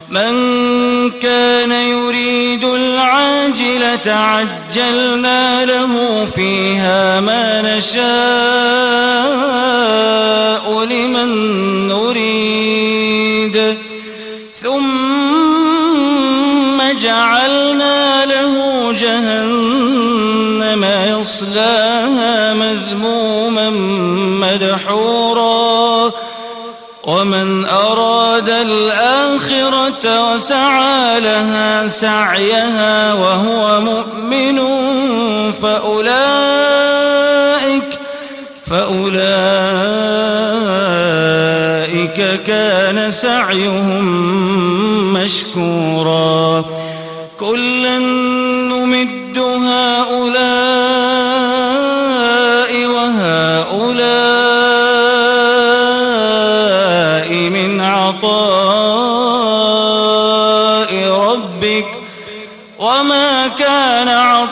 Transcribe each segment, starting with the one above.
من كان يريد العاجلة عجلنا له فيها ما نشاء لمن نريد ثم جعلنا له جهنم يصلاها مذموما مدحورا ومن أراد الآخرة وسعى لها سعيها وهو مؤمن فأولئك كان سعيهم مشكورا كلا نمد هؤلاء وهؤلاء من عطاء ربك وما كان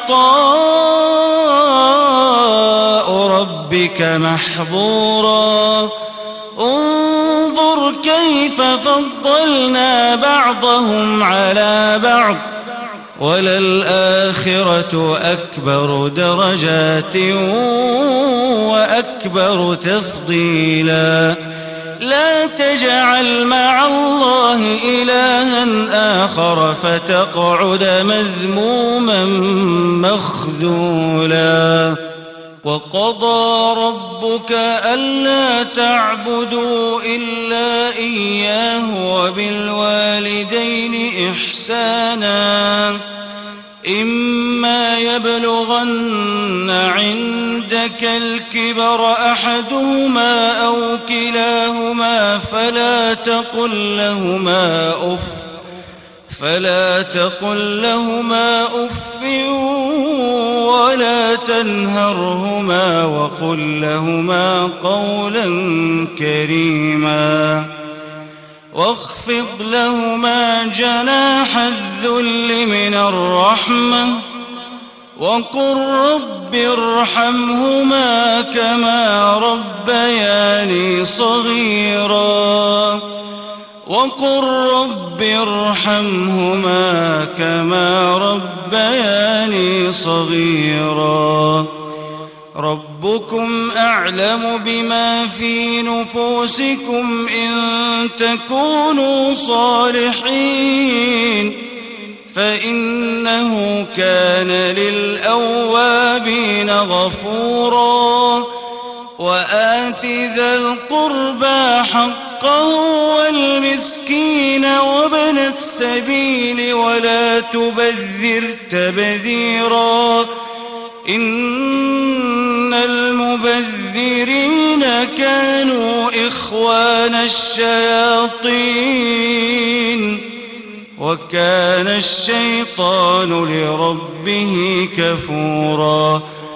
عطاء ربك محظورا انظر كيف فضلنا بعضهم على بعض وللآخرة أكبر درجات وأكبر تفضيلا لا تجعل مع الله إلها آخر فتقعد مذموما مخذولا وقضى ربك ألا تعبدوا إلا إياه وبالوالدين إحسانا إما يبلغن عندك الكبر أحدهما أو كلاهما فلا تقل لهما أف ولا تنهرهما وقل لهما قولا كريما واخفض لهما جناح الذل من الرحمة وقل رب ارحمهما كما ربياني صغيرا وقل رب ارحمهما كما ربياني صغيرا ربكم أعلم بما في نفوسكم إن تكونوا صالحين فإنه كان للأوابين غفورا وآت ذا القربى حقه والمسكين وابن السبيل ولا تبذر تبذيرا إن المبذرين كانوا إخوان الشياطين وكان الشيطان لربه كفورا